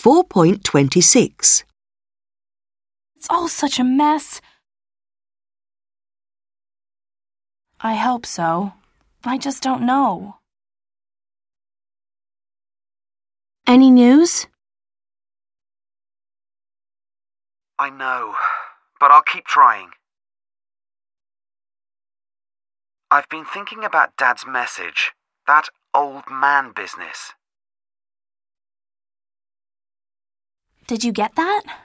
4.26. It's all such a mess. I hope so. I just don't know. Any news? I know, but I'll keep trying. I've been thinking about Dad's message, that old man business. Did you get that?